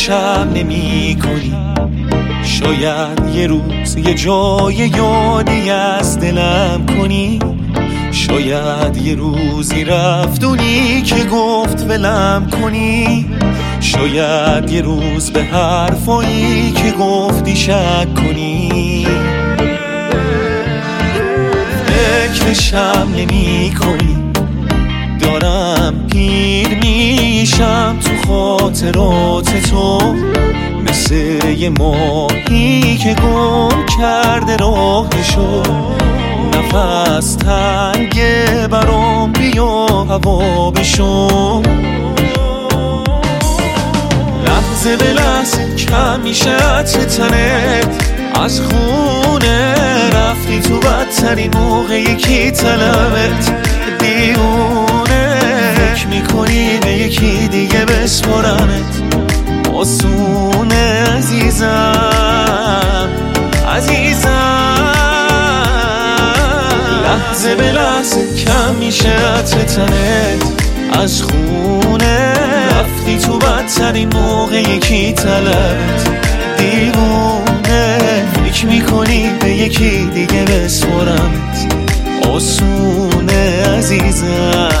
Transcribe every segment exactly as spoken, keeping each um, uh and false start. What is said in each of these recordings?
فکرشم نمی کنی. شاید یه روز یه جای یادی از دلم کنی. شاید یه روزی رفتونی که گفت ولم کنی. شاید یه روز به حرفایی که گفتی شک کنی. فکرشم نمی کنی. دارم پیر میشم تو خاطرات تو، مثل یه ماهی که گم کرده راهشو. نفس تنگه برام، بیا هوا بشو. لحظه به لحظه کم میشه عطر تنت، از خونه رفتی تو بدترین موقع یکی طلبت. دیونه فکر میکنی به یکی دیگه بسپارمت. آسونه عزیزم عزیزم. لحظه به لحظه کم میشه عطر تنت، از خونه رفتی تو بدترین موقع یکی طلبت. دیوونه فکر میکنی به یکی دیگه بسپارمت. آسونه عزیزم.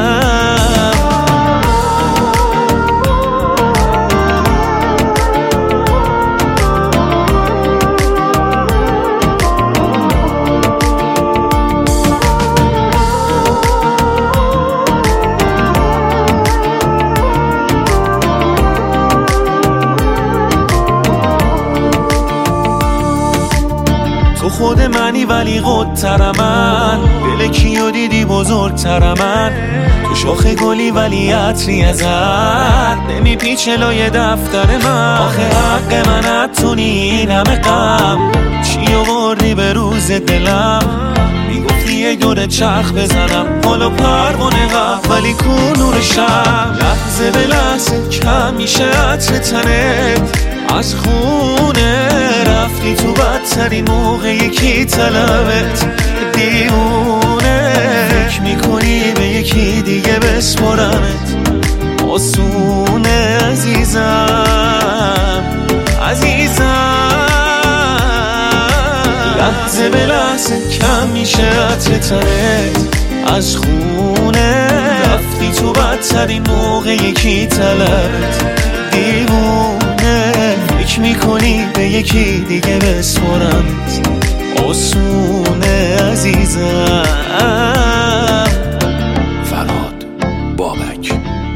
تو خود منی ولی قدتر من، دل کیو دیدی بزرگتر من. تو شاخ گلی ولی عطری ازت نمیپیچه لای دفتر من. آخه حق من اتونی این همه غم، چی آوردی به روز دلم. میگفتی یه دور چرخ بزنم، حالا پروانه غم ولی کو نور شب. لحظه به لحظه کم میشه عطر تنت، از خونه رفتی تو بدترین موقع یکی طلبت. دیونه فکر میکنی به یکی دیگه بسپارمت. آسونه عزیزم عزیزم. لحظه به لحظه کم میشه عطر تنت، از خونه رفتی تو بدترین موقع یکی طلبت. دیونه فکر میکنی به یکی دیگه بسپارمت. آسونه عزیزم. فرهاد بابک.